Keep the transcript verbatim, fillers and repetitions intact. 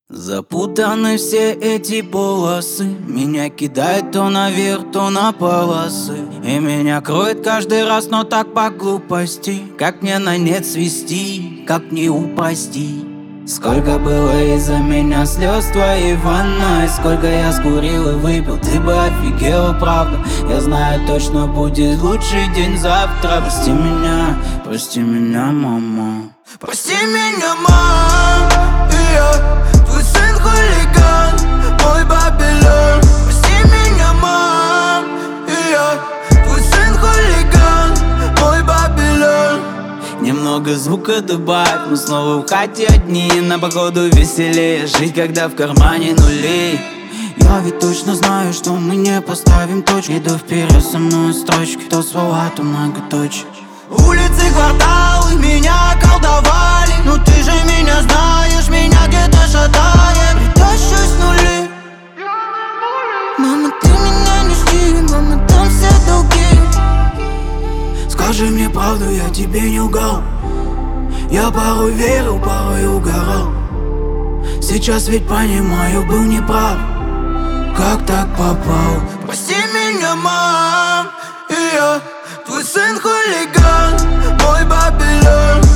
Запутаны все эти полосы, меня кидает то наверх, то на полосы. И меня кроет каждый раз, но так по глупости. Как мне на нет свести, как не упасти? Сколько было из-за меня слез в твоей ванной, сколько я скурил и выпил, ты бы офигела, правда. Я знаю, точно будет лучший день завтра. Прости меня, прости меня, мама. Прости меня, мам, и я твой сын хулиган, мой Бабилон. Прости меня, мам, и я твой сын хулиган, мой Бабилон. Немного звука добавь, мы снова в хате одни. На походу веселее жить, когда в кармане нули. Я ведь точно знаю, что мы не поставим точки. Иду вперед со мной строчки, то слова, то многоточие. Улицы, кварталы меня колдовали, но ты же меня знаешь, меня где-то шатает. Притащусь с нули. Мама, ты меня не жди, мама, там все долги. Скажи мне правду, я тебе не лгал. Я порой верил, порой угорал. Сейчас ведь понимаю, был неправ. Как так попал? Прости меня, мам, и я твой сын хулиган, мой Бабилон.